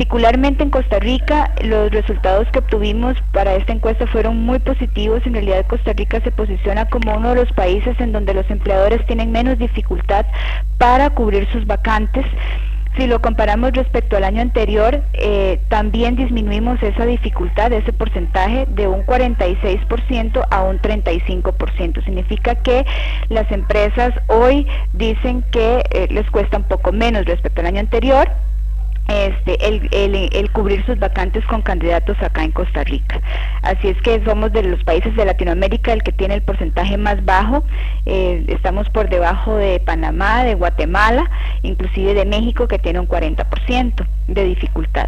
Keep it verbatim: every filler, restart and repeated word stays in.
Particularmente en Costa Rica, los resultados que obtuvimos para esta encuesta fueron muy positivos. En realidad Costa Rica se posiciona como uno de los países en donde los empleadores tienen menos dificultad para cubrir sus vacantes. Si lo comparamos respecto al año anterior, eh, también disminuimos esa dificultad, ese porcentaje de un cuarenta y seis por ciento a un treinta y cinco por ciento. Significa que las empresas hoy dicen que eh, les cuesta un poco menos respecto al año anterior Este, el, el, el cubrir sus vacantes con candidatos acá en Costa Rica. Así es que somos de los países de Latinoamérica el que tiene el porcentaje más bajo. Eh, estamos por debajo de Panamá, de Guatemala, inclusive de México, que tiene un cuarenta por ciento de dificultad.